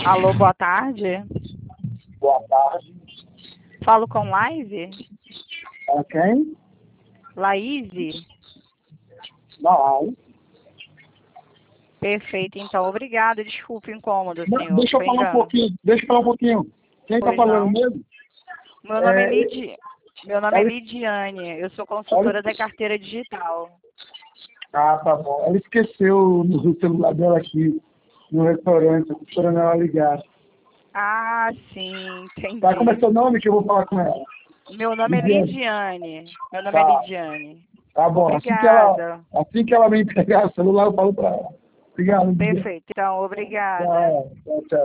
Alô, boa tarde. Boa tarde. Falo com Laís? É quem? Laís? Não. Perfeito, então. Obrigada. Desculpe o incômodo, Não, senhor. deixa eu Foi falar um engano. pouquinho. Deixa eu falar um pouquinho. Quem está Pois falando não. mesmo? Meu nome é É, Meu nome é ela, Lidiane. Eu sou ela, consultora da carteira digital. tá bom. Ela esqueceu no celular dela aqui, no restaurante. Eu tô esperando ela ligar. Ah, sim, Tá, como é entendi. seu nome que eu vou falar com ela? Meu nome é Lidiane. Lidiane. Meu nome é Tá, Lidiane. tá bom. Obrigada. Assim que ela me entregar o celular, eu falo para ela. Obrigado, Lidiane. Perfeito. Então, obrigada. Tchau, tchau, tchau.